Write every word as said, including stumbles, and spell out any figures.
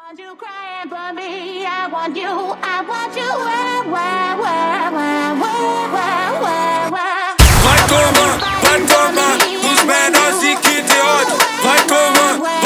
want you crying for me. I want you, I want you. Wah, wah, wah, wah, wah, wah, wah, wah. Vai tomar, vai tomar, dos menores que tem ódio. Vai tomar.